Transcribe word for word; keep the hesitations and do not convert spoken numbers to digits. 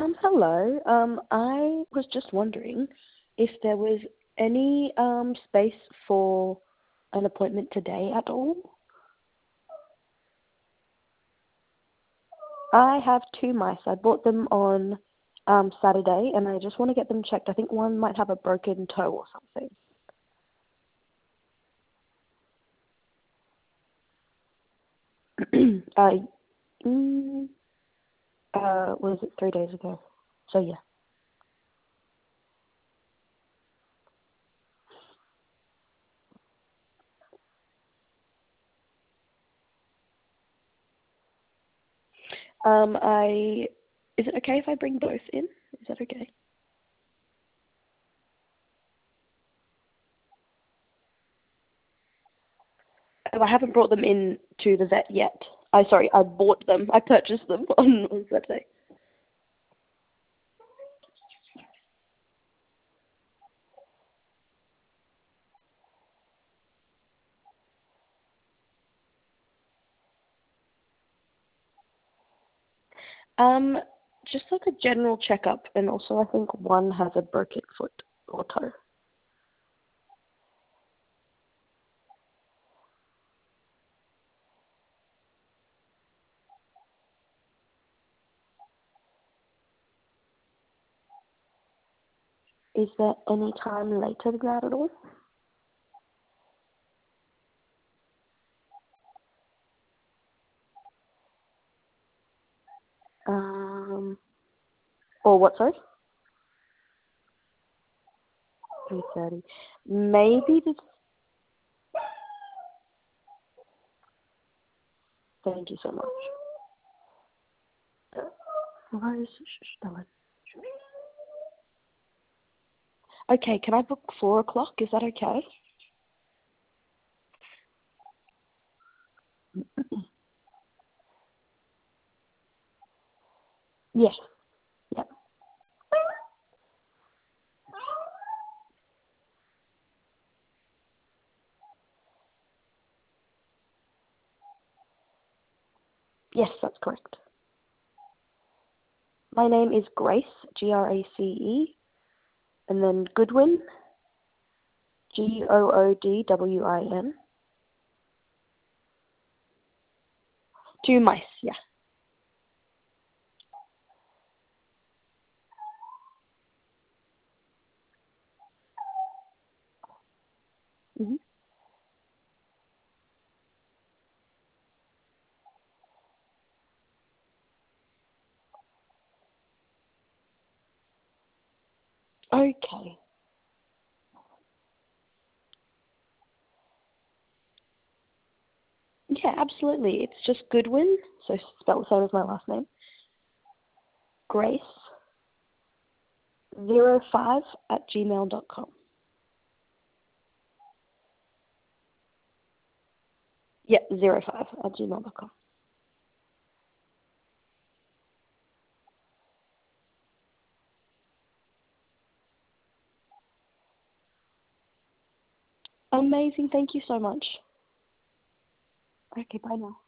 Um, hello. Um, I was just wondering if there was any um space for an appointment today at all. I have two mice. I bought them on um Saturday, and I just want to get them checked. I think one might have a broken toe or something. uh, mm, uh, was it three days ago? So yeah. Um, I is it okay if I bring both in? Is that okay? Oh, I haven't brought them in to the vet yet. I sorry, I bought them. I purchased them on, on Saturday. Um, just like a general checkup, and also I think one has a broken foot or toe. Is there any time later than that at all? Um, or what? Sorry, three thirty. Maybe this. Thank you so much. Uh, Why is Stella? Okay, can I book four o'clock? Is that okay? Yes. Yep. Yes, that's correct. My name is Grace, G R A C E, and then Goodwin, G O O D W I N. Two mice, yeah. hmm Okay. Yeah, absolutely. It's just Goodwin, so spelled the same as my last name. Grace zero five at gmail dot com. Yeah, zero five at gmail dot com. Amazing. Thank you so much. Okay, bye now.